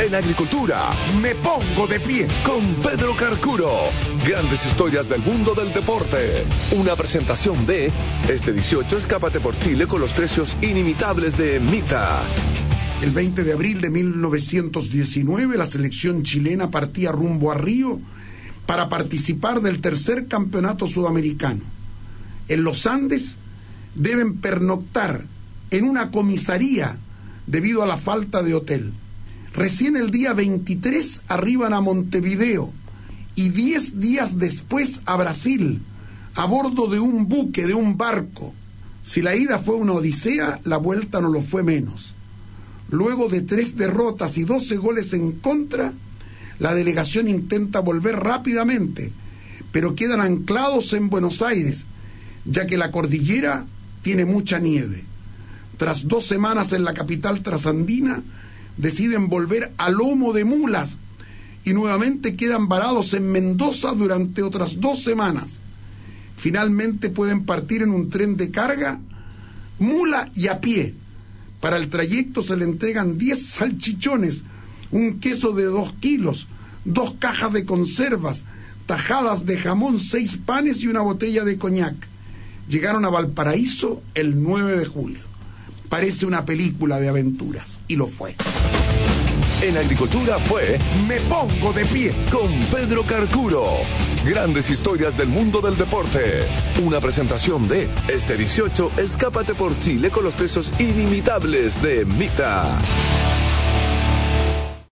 En agricultura, me pongo de pie con Pedro Carcuro. Grandes historias del mundo del deporte. Una presentación de este 18, escápate por Chile con los precios inimitables de Mita. El 20 de abril de 1919, la selección chilena partía rumbo a Río para participar del tercer campeonato sudamericano. En los Andes deben pernoctar en una comisaría debido a la falta de hotel. Recién el día 23 arriban a Montevideo y 10 días después a Brasil, a bordo de un buque, de un barco. Si la ida fue una odisea, la vuelta no lo fue menos. Luego de 3 derrotas y 12 goles en contra, la delegación intenta volver rápidamente, pero quedan anclados en Buenos Aires, ya que la cordillera tiene mucha nieve. Tras 2 semanas en la capital trasandina, deciden volver a lomo de mulas y nuevamente quedan varados en Mendoza durante otras 2 semanas. Finalmente pueden partir en un tren de carga, mula y a pie. Para el trayecto se le entregan 10 salchichones, un queso de 2 kilos, 2 cajas de conservas, tajadas de jamón, 6 panes y una botella de coñac. Llegaron a Valparaíso el 9 de julio. Parece una película de aventuras, y lo fue. En agricultura fue Me Pongo de Pie con Pedro Carcuro. Grandes historias del mundo del deporte. Una presentación de este 18, escápate por Chile con los precios inimitables de Mita.